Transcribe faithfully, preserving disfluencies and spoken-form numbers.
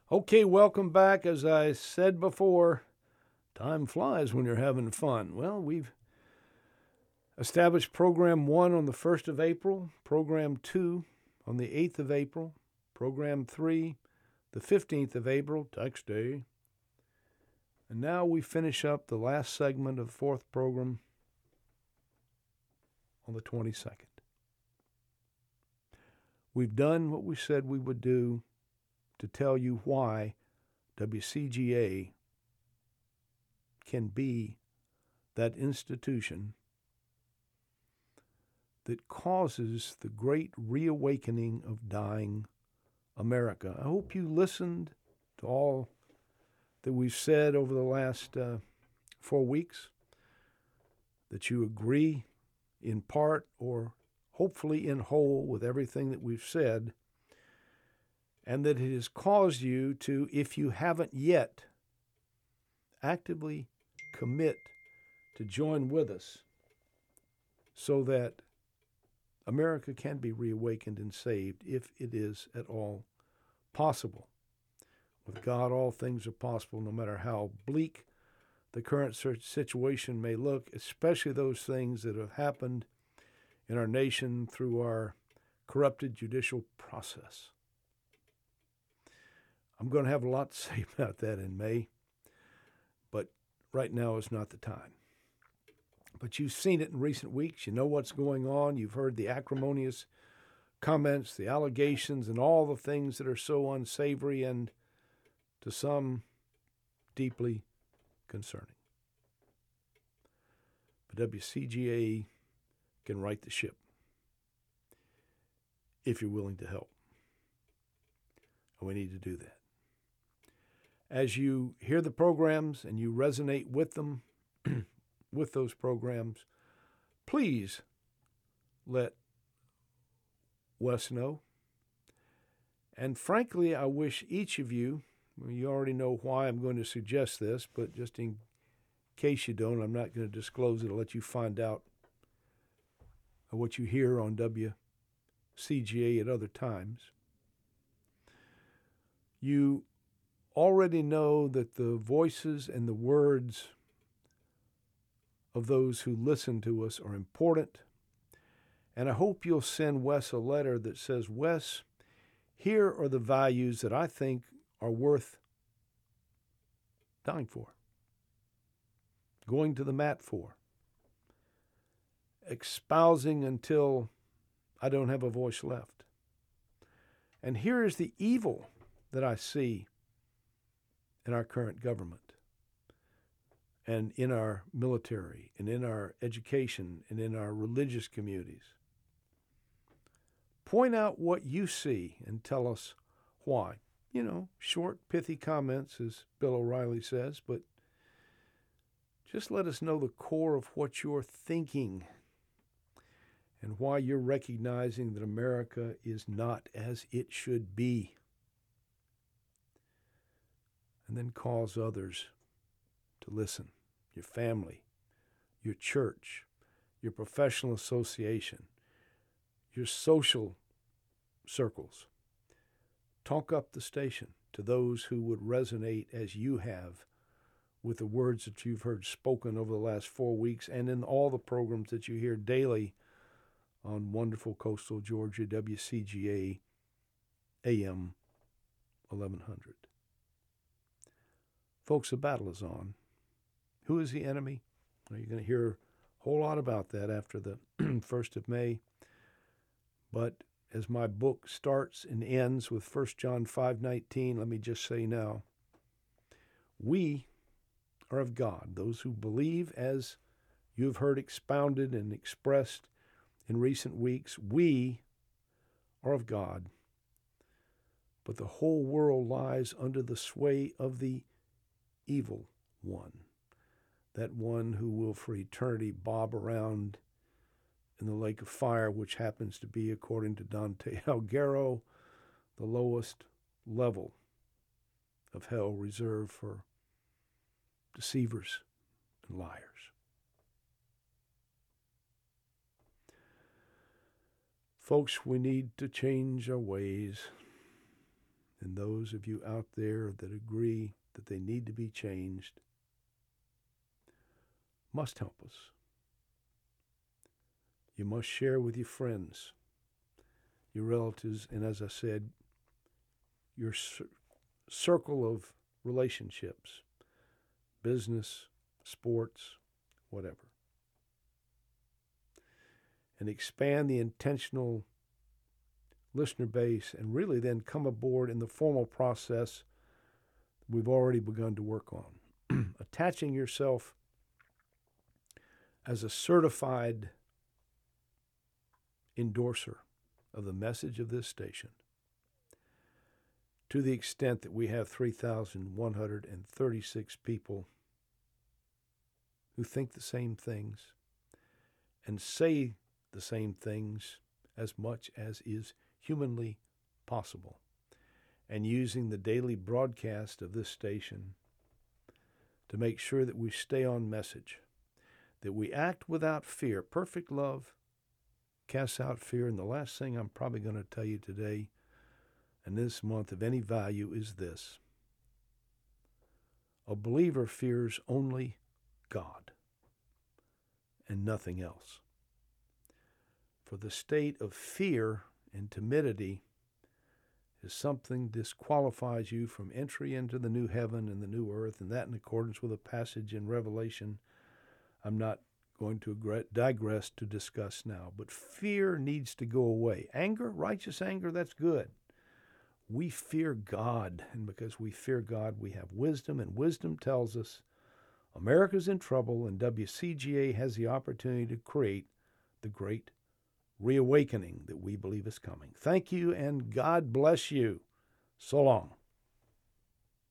Okay, welcome back. As I said before, time flies when you're having fun. Well, we've established program one on the first of April, program two on the eighth of April, program three the fifteenth of April, tax day. And now we finish up the last segment of the fourth program on the twenty-second. We've done what we said we would do to tell you why W C G A can be that institution that causes the great reawakening of dying America. I hope you listened to all that we've said over the last uh, four weeks, that you agree in part or hopefully in whole with everything that we've said, and that it has caused you to, if you haven't yet, actively commit to join with us so that America can be reawakened and saved if it is at all possible. With God, all things are possible, no matter how bleak the current situation may look, especially those things that have happened in our nation through our corrupted judicial process. I'm going to have a lot to say about that in May, but right now is not the time. But you've seen it in recent weeks. You know what's going on. You've heard the acrimonious comments, the allegations, and all the things that are so unsavory and, to some, deeply concerning. But W C G A can right the ship if you're willing to help. And we need to do that. As you hear the programs and you resonate with them, with those programs, please let Wes know. And frankly, I wish each of you, well, you already know why I'm going to suggest this, but just in case you don't, I'm not going to disclose it. I'll let you find out what you hear on W C G A at other times. You already know that the voices and the words of those who listen to us are important. And I hope you'll send Wes a letter that says, Wes, here are the values that I think are worth dying for, going to the mat for, espousing until I don't have a voice left. And here is the evil that I see in our current government, and in our military, and in our education, and in our religious communities. Point out what you see and tell us why. You know, short, pithy comments, as Bill O'Reilly says, but just let us know the core of what you're thinking and why you're recognizing that America is not as it should be. And then cause others to listen, your family, your church, your professional association, your social circles. Talk up the station to those who would resonate as you have with the words that you've heard spoken over the last four weeks and in all the programs that you hear daily on wonderful coastal Georgia, W C G A, A M eleven hundred. Folks, the battle is on. Who is the enemy? Well, you're going to hear a whole lot about that after the first of May. But as my book starts and ends with First John five nineteen, let me just say now, we are of God. Those who believe, as you have heard expounded and expressed in recent weeks, we are of God. But the whole world lies under the sway of the evil one. That one who will for eternity bob around in the lake of fire, which happens to be, according to Dante Alighieri, the lowest level of hell reserved for deceivers and liars. Folks, we need to change our ways. and those of you out there that agree that they need to be changed must help us. You must share with your friends, your relatives, and as I said, your cir- circle of relationships, business, sports, whatever. And expand the intentional listener base and really then come aboard in the formal process we've already begun to work on. Attaching yourself as a certified endorser of the message of this station, to the extent that we have three thousand one hundred thirty-six people who think the same things and say the same things as much as is humanly possible, and using the daily broadcast of this station to make sure that we stay on message, that we act without fear. Perfect love casts out fear. And the last thing I'm probably going to tell you today and this month of any value is this: a believer fears only God and nothing else. For the state of fear and timidity is something disqualifies you from entry into the new heaven and the new earth, and that in accordance with a passage in Revelation I'm not going to digress to discuss now. But fear needs to go away. Anger, righteous anger, that's good. We fear God, and because we fear God, we have wisdom, and wisdom tells us America's in trouble, and W C G A has the opportunity to create the great reawakening that we believe is coming. Thank you, and God bless you. So long.